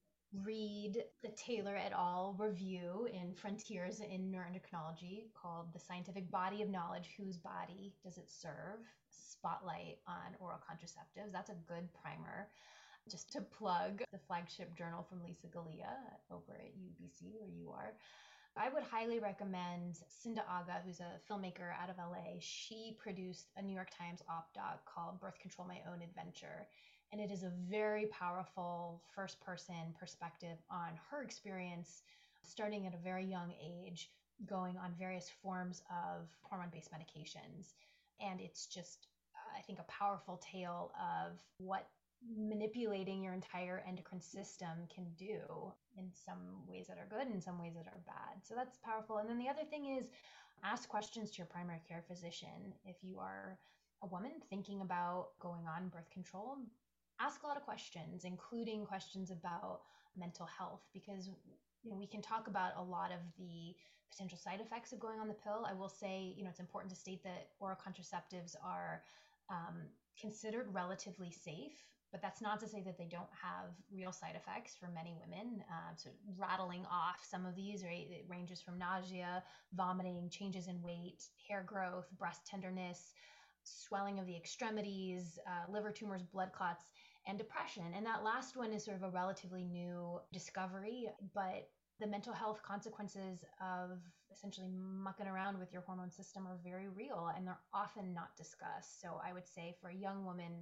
read the Taylor et al. Review in Frontiers in Neuroendocrinology called The Scientific Body of Knowledge, Whose Body Does It Serve? Spotlight on Oral Contraceptives. That's a good primer. Just to plug the flagship journal from Lisa Galea over at U B C, where you are. I would highly recommend Cinda Aga, who's a filmmaker out of L A. She produced a New York Times op-doc called Birth Control, My Own Adventure. And it is a very powerful first-person perspective on her experience, starting at a very young age, going on various forms of hormone-based medications. And it's just, I think, a powerful tale of what manipulating your entire endocrine system can do in some ways that are good and some ways that are bad. So that's powerful. And then the other thing is ask questions to your primary care physician. If you are a woman thinking about going on birth control, ask a lot of questions, including questions about mental health, because you know, we can talk about a lot of the potential side effects of going on the pill. I will say, you know, it's important to state that oral contraceptives are um, considered relatively safe. But that's not to say that they don't have real side effects for many women. Uh, so rattling off some of these, right? It ranges from nausea, vomiting, changes in weight, hair growth, breast tenderness, swelling of the extremities, uh, liver tumors, blood clots, and depression. And that last one is sort of a relatively new discovery, but the mental health consequences of essentially mucking around with your hormone system are very real, and they're often not discussed. So I would say for a young woman,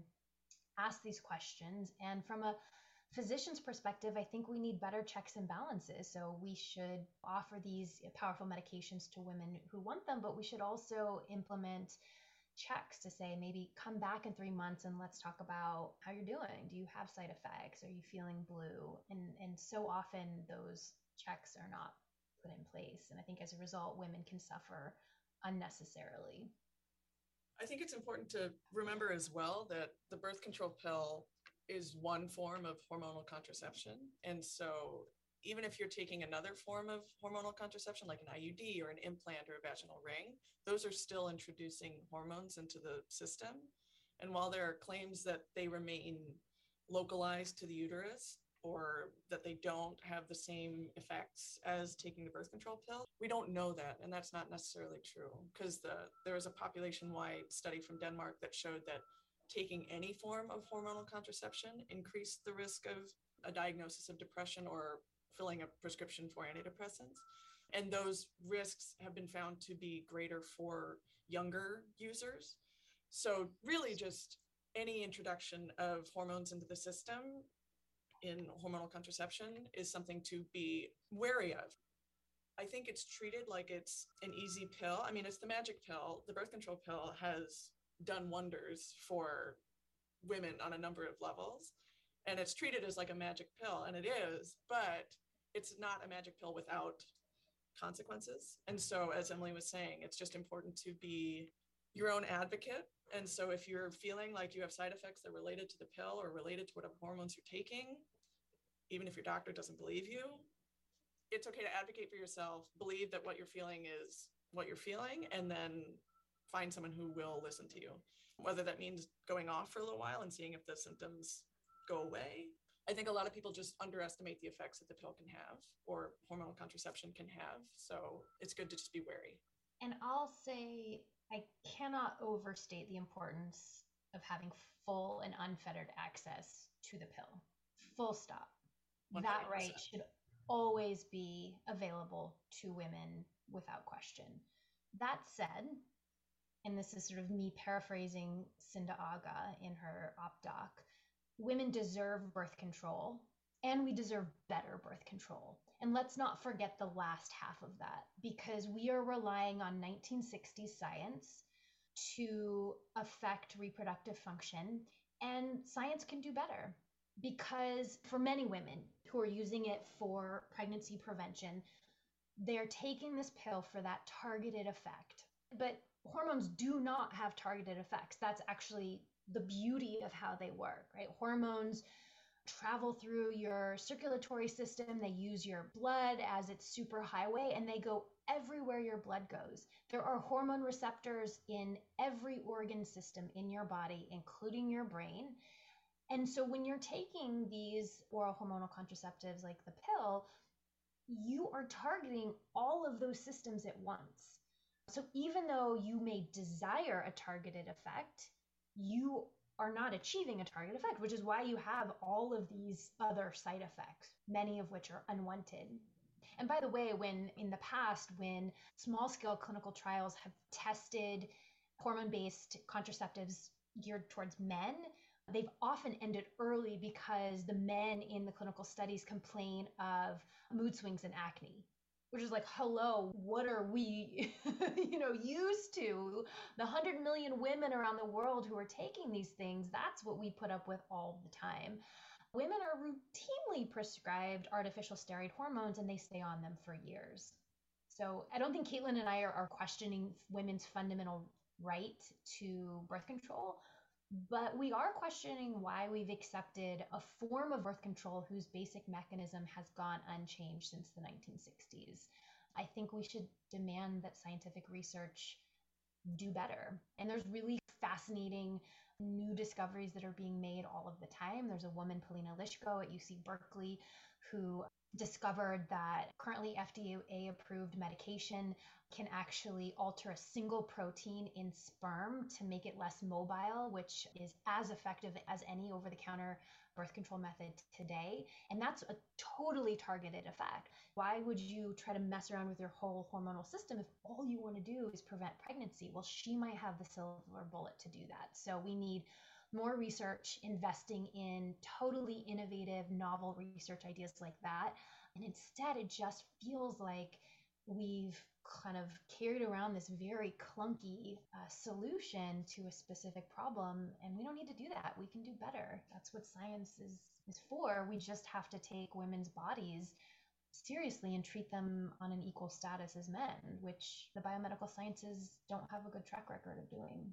ask these questions. And from a physician's perspective, I think we need better checks and balances. So we should offer these powerful medications to women who want them, but we should also implement checks to say, maybe come back in three months and let's talk about how you're doing. Do you have side effects? Are you feeling blue? And, and so often those checks are not put in place. And I think as a result, women can suffer unnecessarily. I think it's important to remember as well that the birth control pill is one form of hormonal contraception. And so even if you're taking another form of hormonal contraception, like an I U D or an implant or a vaginal ring, those are still introducing hormones into the system. And while there are claims that they remain localized to the uterus, or that they don't have the same effects as taking the birth control pill, we don't know that. And that's not necessarily true, because the, there was a population-wide study from Denmark that showed that taking any form of hormonal contraception increased the risk of a diagnosis of depression or filling a prescription for antidepressants. And those risks have been found to be greater for younger users. So really just any introduction of hormones into the system in hormonal contraception is something to be wary of. I think it's treated like it's an easy pill. I mean, it's the magic pill. The birth control pill has done wonders for women on a number of levels. And it's treated as like a magic pill, and it is, but it's not a magic pill without consequences. And so, as Emily was saying, it's just important to be your own advocate. And so if you're feeling like you have side effects that are related to the pill or related to whatever hormones you're taking, even if your doctor doesn't believe you, it's okay to advocate for yourself, believe that what you're feeling is what you're feeling, and then find someone who will listen to you. Whether that means going off for a little while and seeing if the symptoms go away. I think a lot of people just underestimate the effects that the pill can have or hormonal contraception can have. So it's good to just be wary. And I'll say, I cannot overstate the importance of having full and unfettered access to the pill. Full stop. one hundred percent. That right should always be available to women without question. That said, and this is sort of me paraphrasing Cinda Aga in her op-doc, women deserve birth control, and we deserve better birth control. And let's not forget the last half of that, because we are relying on nineteen sixties science to affect reproductive function, and science can do better. Because for many women who are using it for pregnancy prevention, they're taking this pill for that targeted effect. But hormones do not have targeted effects. That's actually the beauty of how they work, right? Hormones travel through your circulatory system. They use your blood as its superhighway, and they go everywhere your blood goes. There are hormone receptors in every organ system in your body, including your brain. And so when you're taking these oral hormonal contraceptives like the pill, you are targeting all of those systems at once. So even though you may desire a targeted effect, you are not achieving a target effect, which is why you have all of these other side effects, many of which are unwanted. And by the way, when in the past, when small-scale clinical trials have tested hormone-based contraceptives geared towards men, they've often ended early because the men in the clinical studies complain of mood swings and acne, which is like, hello, what are we, you know, used to? The one hundred million women around the world who are taking these things, that's what we put up with all the time. Women are routinely prescribed artificial steroid hormones, and they stay on them for years. So I don't think Caitlin and I are, are questioning women's fundamental right to birth control, but we are questioning why we've accepted a form of birth control whose basic mechanism has gone unchanged since the nineteen sixties. I think we should demand that scientific research do better. And there's really fascinating new discoveries that are being made all of the time. There's a woman, Polina Lishko at U C Berkeley, who discovered that currently F D A-approved medication can actually alter a single protein in sperm to make it less mobile, which is as effective as any over-the-counter birth control method today. And that's a totally targeted effect. Why would you try to mess around with your whole hormonal system if all you want to do is prevent pregnancy? Well, she might have the silver bullet to do that. So we need more research investing in totally innovative, novel research ideas like that. And instead, it just feels like we've kind of carried around this very clunky uh, solution to a specific problem, and we don't need to do that. We can do better. That's what science is, is for. We just have to take women's bodies seriously and treat them on an equal status as men, which the biomedical sciences don't have a good track record of doing.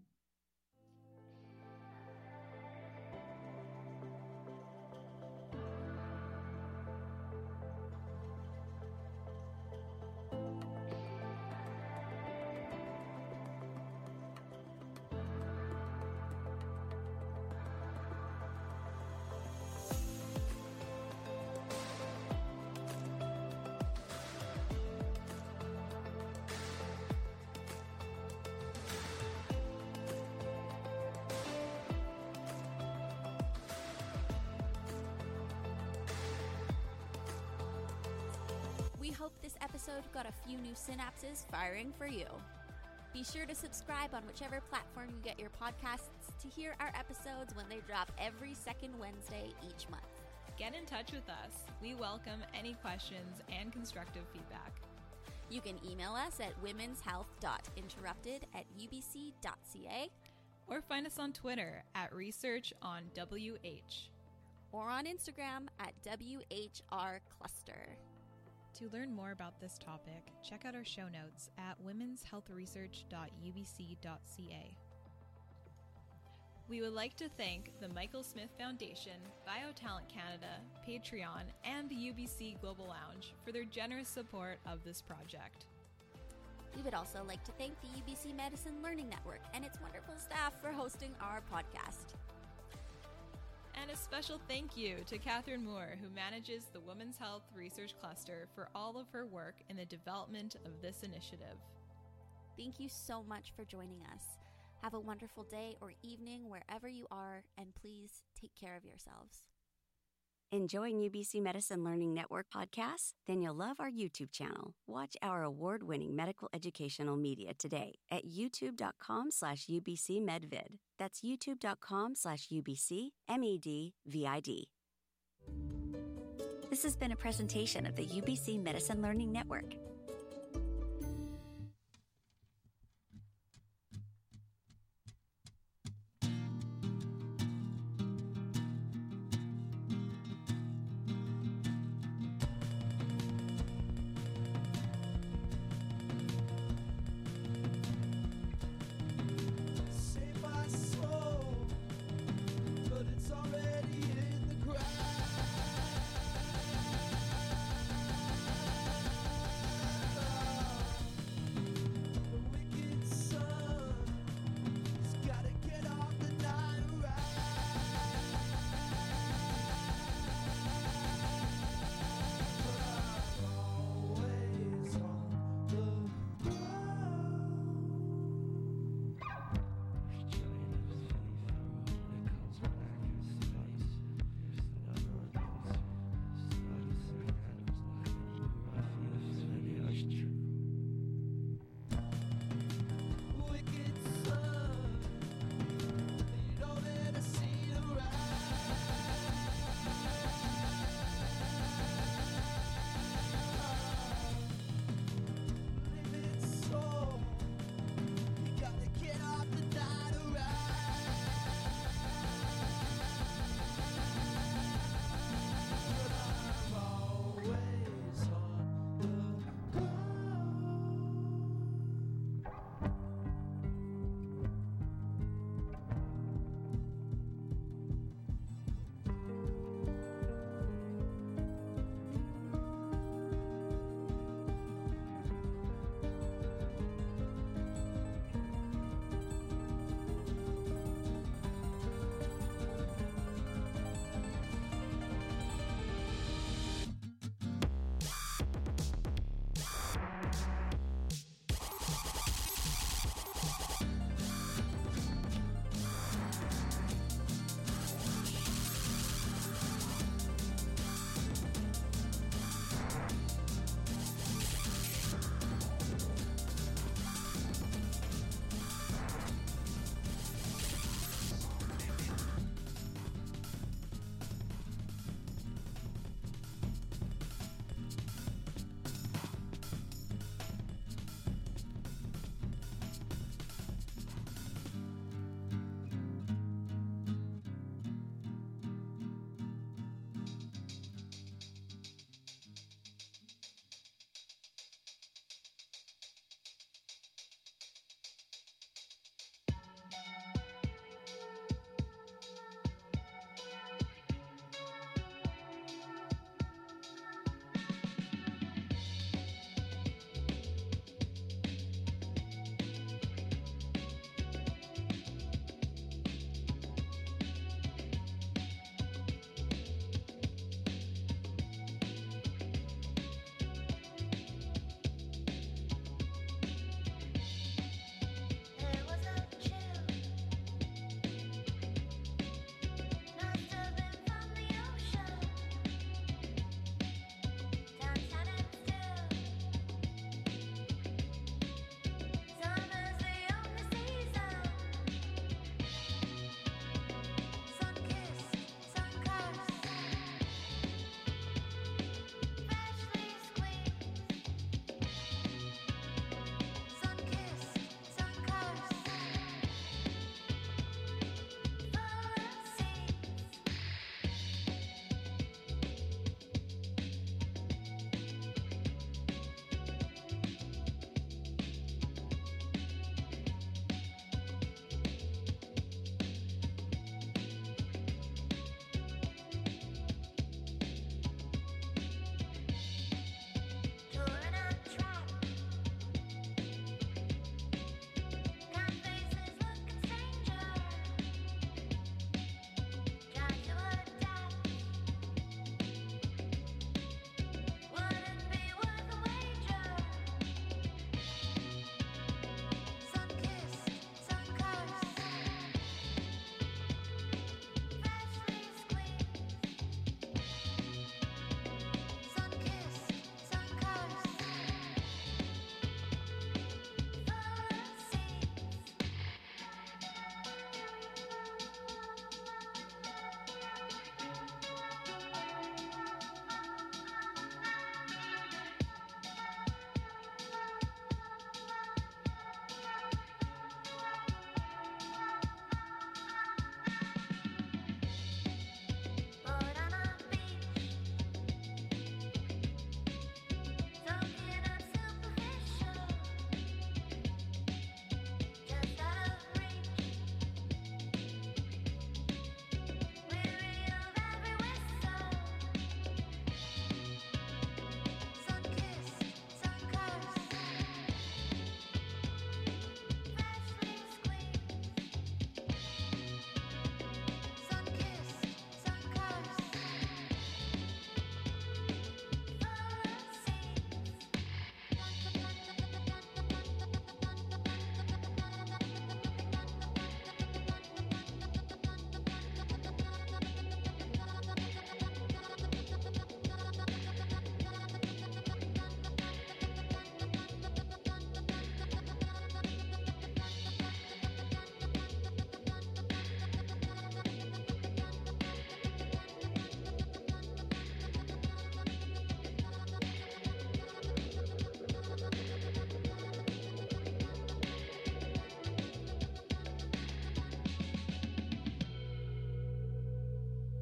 We hope this episode got a few new synapses firing for you. Be sure to subscribe on whichever platform you get your podcasts to hear our episodes when they drop every second Wednesday each month. Get in touch with us. We welcome any questions and constructive feedback. You can email us at womens health dot interrupted at u b c dot c a or find us on Twitter at research on W H or on Instagram at W H R Cluster. To learn more about this topic, check out our show notes at womens health research dot u b c dot c a. We would like to thank the Michael Smith Foundation, BioTalent Canada, Patreon, and the U B C Global Lounge for their generous support of this project. We would also like to thank the U B C Medicine Learning Network and its wonderful staff for hosting our podcast. And a special thank you to Catherine Moore, who manages the Women's Health Research Cluster, for all of her work in the development of this initiative. Thank you so much for joining us. Have a wonderful day or evening wherever you are, and please take care of yourselves. Enjoying U B C Medicine Learning Network podcasts? Then you'll love our YouTube channel. Watch our award-winning medical educational media today at youtube.com slash ubcmedvid. That's youtube.com slash ubcmedvid. This has been a presentation of the U B C Medicine Learning Network.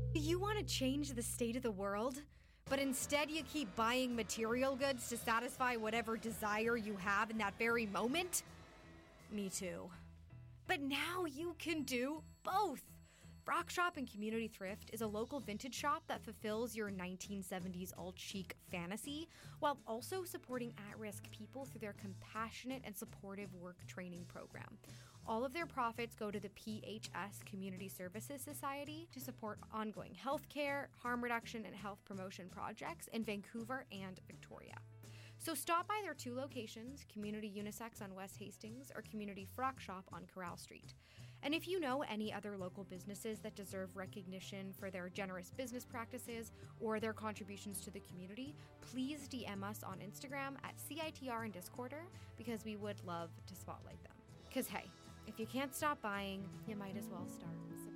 You want to change the state of the world, but instead you keep buying material goods to satisfy whatever desire you have in that very moment? Me too. But now you can do both. Frock Shop and Community Thrift is a local vintage shop that fulfills your nineteen seventies alt-chic fantasy while also supporting at-risk people through their compassionate and supportive work training program. All of their profits go to the P H S Community Services Society to support ongoing healthcare, harm reduction, and health promotion projects in Vancouver and Victoria. So stop by their two locations, Community Unisex on West Hastings or Community Frock Shop on Corral Street. And if you know any other local businesses that deserve recognition for their generous business practices or their contributions to the community, please D M us on Instagram at C I T R and Discorder because we would love to spotlight them. Because hey, if you can't stop buying, you might as well start.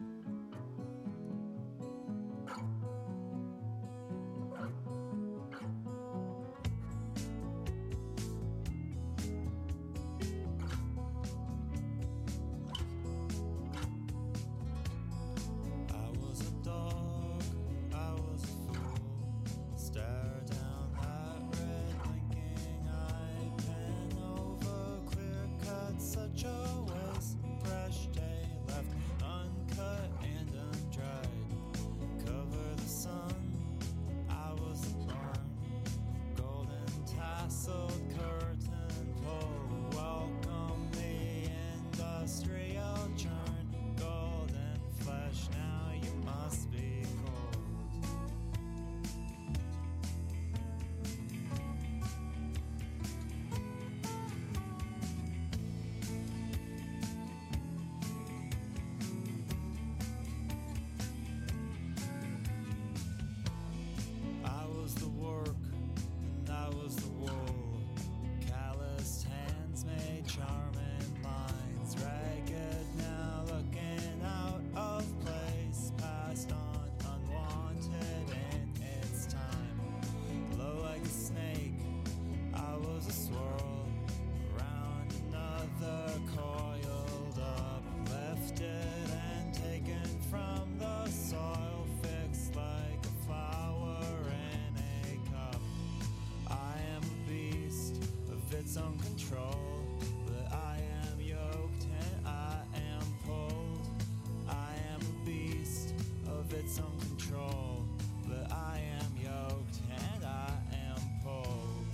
Some control, but I am yoked and I am pulled. I am a beast of its own control, but I am yoked and I am pulled.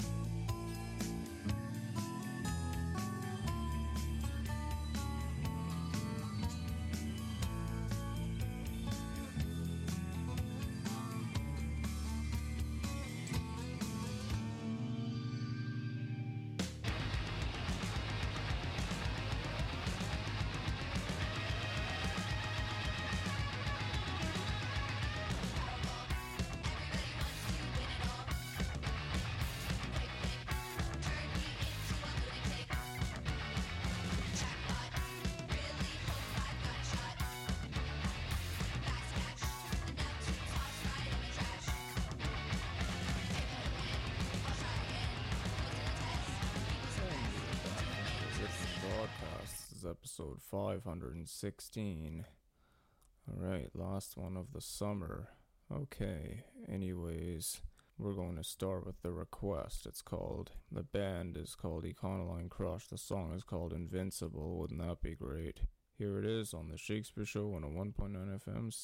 Episode five hundred sixteen. Alright, last one of the summer. Okay, anyways, we're going to start with the request. It's called, the band is called Econoline Crush. The song is called Invincible. Wouldn't that be great? Here it is on the Shakespeare Show on a one point nine F M